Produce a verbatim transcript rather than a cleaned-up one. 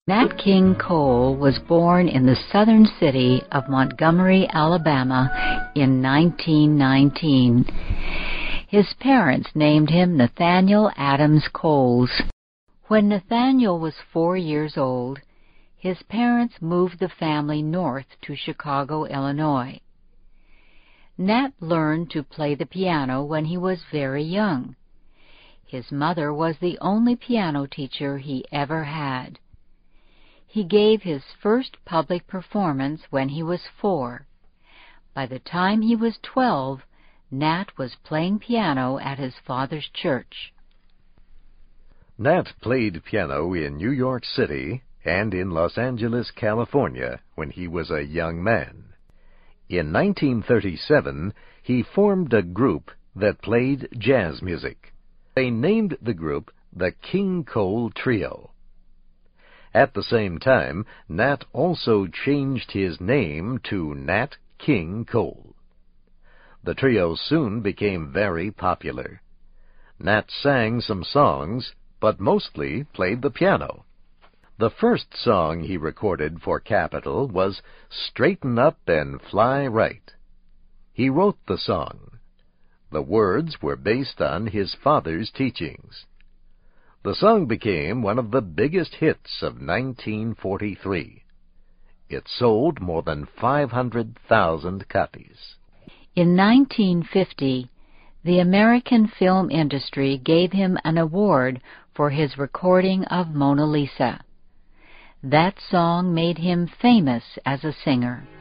Nat King Cole was born in the southern city of Montgomery, Alabama in nineteen nineteen. His parents named him Nathaniel Adams Coles. When Nathaniel was four years old, his parents moved the family north to Chicago, Illinois. Nat learned to play the piano when he was very young. His mother was the only piano teacher he ever had. He gave his first public performance when he was four. By the time he was twelve, Nat was playing piano at his father's church. Nat played piano in New York City and in Los Angeles, California, when he was a young man. In nineteen thirty-seven, he formed a group that played jazz music. They named the group the King Cole Trio. At the same time, Nat also changed his name to Nat King Cole. The trio soon became very popular. Nat sang some songs, but mostly played the piano. The first song he recorded for Capitol was "Straighten Up and Fly Right." He wrote the song. The words were based on his father's teachings. The song became one of the biggest hits of nineteen forty-three. It sold more than five hundred thousand copies. In nineteen fifty, the American film industry gave him an award for his recording of Mona Lisa. That song made him famous as a singer.